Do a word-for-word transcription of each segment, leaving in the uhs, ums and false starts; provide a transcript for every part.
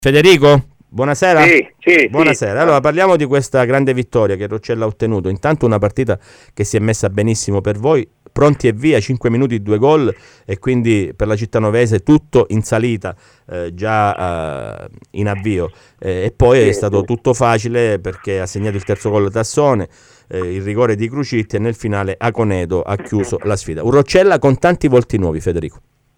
Federico, buonasera. Sì, sì, buonasera. Sì. Allora parliamo di questa grande vittoria che Roccella ha ottenuto. Intanto una partita che si è messa benissimo per voi, pronti e via, cinque minuti, due gol, e quindi per la cittanovese tutto in salita, eh, già eh, in avvio, eh, e poi sì, è stato sì. tutto facile perché ha segnato il terzo gol Tassone, eh, il rigore di Crucitti, e nel finale Aconedo ha chiuso la sfida. Un Roccella con tanti volti nuovi, Federico.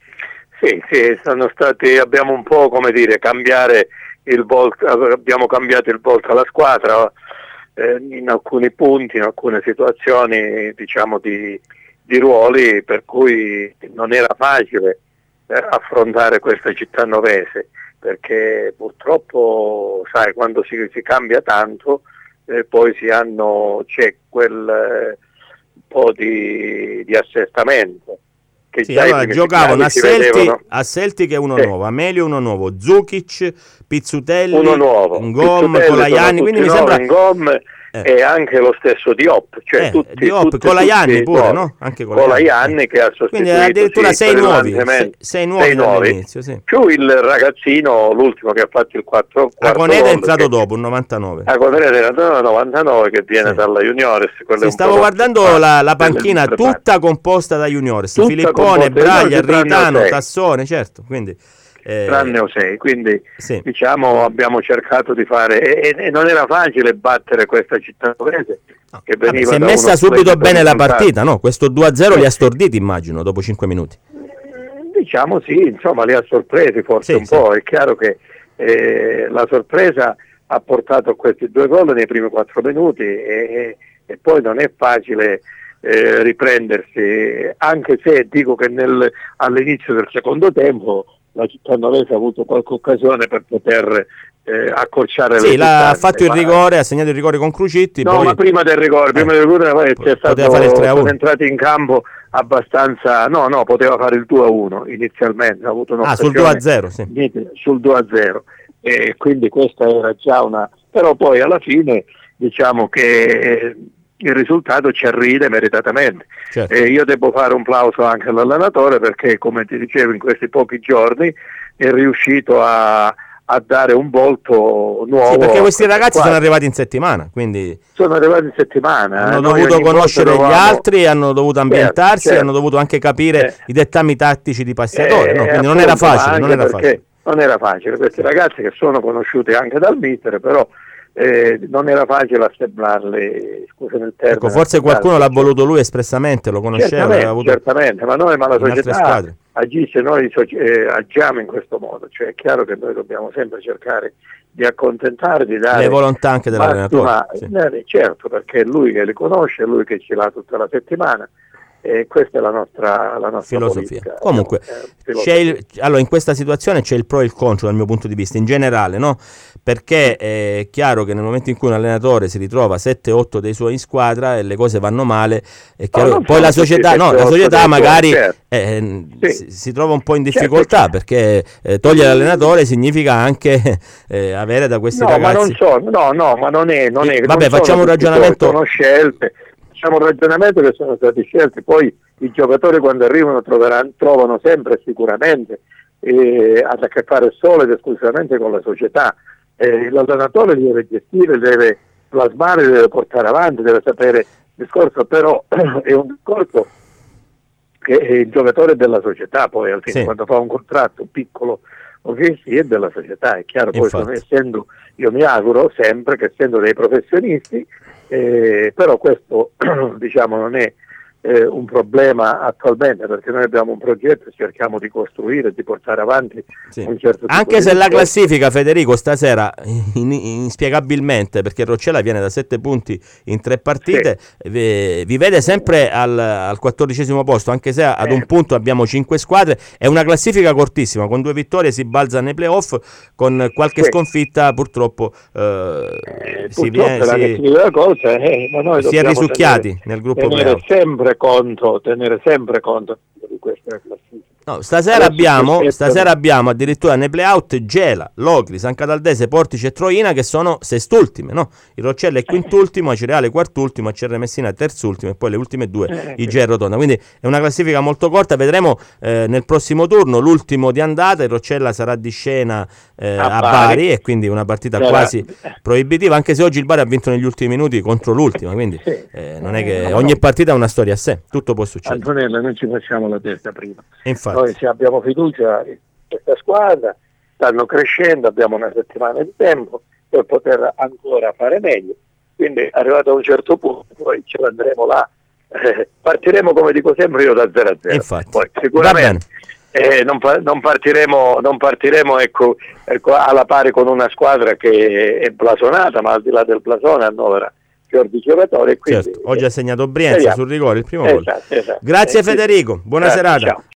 Sì, sì, sono stati, abbiamo un po', come dire, cambiare il volto, abbiamo cambiato il volto alla squadra eh, in alcuni punti, in alcune situazioni, diciamo, di, di ruoli, per cui non era facile eh, affrontare questa cittanovese, perché purtroppo, sai, quando si, si cambia tanto, eh, poi si hanno, c'è quel eh, po' di, di assestamento. Che sì, allora giocavano a Celtic è uno sì. nuovo, Amelio uno nuovo, Zukic, Pizzutelli, uno nuovo, Ngom, Colaianni, quindi mi sembra Ngom, eh. e anche lo stesso Diop, cioè eh, tutti, Diop, tutti, Colaianni tutti pure, nuovi. no? Anche Colaianni che ha sostituito, quindi addirittura sì, sei nuovi, sei, sei nuovi sei nuovi. dall'inizio, sì. Più il ragazzino, l'ultimo che ha fatto il quattro Aconeda è entrato che... dopo, il novantanove. Aconeda è entrato nel novantanove, che viene sì. dalla Juniores. Sì, stavo guardando la, la panchina tutta composta da Juniores, tutta Filippone, Braglia, Reitano, Tassone, certo, quindi eh, tranne o sei, quindi sì. diciamo abbiamo cercato di fare e, e non era facile battere questa cittanovese no. che veniva Vabbè, si è messa subito bene la partita, no? Questo due a zero li ha storditi, immagino, dopo cinque minuti. Diciamo sì, insomma li ha sorpresi forse sì, un sì. po', è chiaro che eh, la sorpresa ha portato questi due gol nei primi quattro minuti e, e, e poi non è facile eh, riprendersi, anche se dico che nel, all'inizio del secondo tempo la cittanovese ha avuto qualche occasione per poter eh, accorciare sì, le distanze. Ha fatto il rigore, ha segnato il rigore con Crucitti. No, poi... ma prima del rigore, prima eh, del rigore c'è stato, fare il tre a uno. sono entrati in campo abbastanza, no, no, poteva fare il due a uno inizialmente, ha avuto ah, sul due a zero, sì. Sul due a zero, e quindi questa era già una, però poi alla fine diciamo che il risultato ci arriva meritatamente. Certo. E io devo fare un plauso anche all'allenatore perché, come ti dicevo, in questi pochi giorni è riuscito a, a dare un volto nuovo. Sì, perché questi ragazzi sono arrivati in settimana, quindi sono arrivati in settimana. Hanno Noi dovuto conoscere dovevamo... gli altri, hanno dovuto ambientarsi, certo, certo. hanno dovuto anche capire eh. i dettami tattici di Passiatore, eh, no? Quindi non era facile, non era facile. Non era facile, questi ragazzi che sono conosciuti anche dal mister, però Eh, non era facile assemblarli, scusami il termine. Ecco, forse qualcuno l'ha voluto lui espressamente, lo conosceva. Certamente, avuto certamente, ma noi, ma la società agisce, noi eh, agiamo in questo modo, cioè è chiaro che noi dobbiamo sempre cercare di accontentare, di dare le volontà anche dell'allenatore. Sì. Eh, certo, perché è lui che li conosce, è lui che ce l'ha tutta la settimana. E questa è la nostra, la nostra filosofia. Politica. Comunque, eh, c'è il, allora, in questa situazione c'è il pro e il contro dal mio punto di vista, in generale, no? Perché è chiaro che nel momento in cui un allenatore si ritrova sette otto dei suoi in squadra e le cose vanno male, è chiaro, no, poi la società, no, la società magari certo. eh, sì. si, si trova un po' in difficoltà, certo. perché eh, togliere l'allenatore significa anche eh, avere da questi no, ragazzi. Ma non so, no, no, ma non è. Non è Vabbè, non facciamo un ragionamento. Sono scelte. Facciamo un ragionamento che sono stati scelti, poi i giocatori quando arrivano troveranno, trovano sempre sicuramente eh, a che fare solo ed esclusivamente con la società. Eh, l'allenatore li deve gestire, deve plasmare, deve portare avanti, deve sapere il discorso, però è un discorso che è il giocatore della società, poi alla fine sì. quando fa un contratto piccolo o che sia è della società, è chiaro, poi sono, essendo, io mi auguro sempre che essendo dei professionisti, Eh, però questo diciamo non è eh, un problema attualmente, perché noi abbiamo un progetto e cerchiamo di costruire, di portare avanti sì. un certo anche se la classifica, Federico, stasera in, inspiegabilmente, perché Roccella viene da sette punti in tre partite, sì. vi, vi vede sempre al, al quattordicesimo posto, anche se ad eh. un punto abbiamo cinque squadre, è una classifica cortissima, con due vittorie si balza nei playoff, con qualche sì. sconfitta purtroppo eh, eh, si, purtroppo viene, si, la cosa, eh, ma noi si è risucchiati tenere, nel gruppo tenere sempre conto, tenere sempre conto di questa classifica. No, stasera abbiamo, stasera abbiamo addirittura nei play-out Gela, Locri, San Cataldese, Portici e Troina che sono sest'ultime, no? Il Roccella è quintultimo, Acireale quartultimo, A C R Messina terzultimo e poi le ultime due I G E Rotonda. Quindi è una classifica molto corta, vedremo eh, nel prossimo turno l'ultimo di andata, il Roccella sarà di scena eh, a, a Bari. Bari e quindi una partita C'era. quasi proibitiva, anche se oggi il Bari ha vinto negli ultimi minuti contro l'ultima, quindi eh, non è che ogni partita è una storia a sé, tutto può succedere. Antonella, noi ci facciamo la testa prima. Infatti. Noi se abbiamo fiducia in questa squadra, stanno crescendo, abbiamo una settimana di tempo per poter ancora fare meglio, quindi arrivato a un certo punto poi ce l'andremo là, eh, partiremo come dico sempre io da zero a zero. Infatti. Poi sicuramente eh, non, non partiremo, non partiremo ecco, ecco, alla pari con una squadra che è blasonata, ma al di là del blasone annovera di giocatori. Quindi, certo, oggi ha segnato Brienza sul rigore il primo esatto, gol. Esatto. Grazie eh, Federico, buona grazie, serata. Ciao.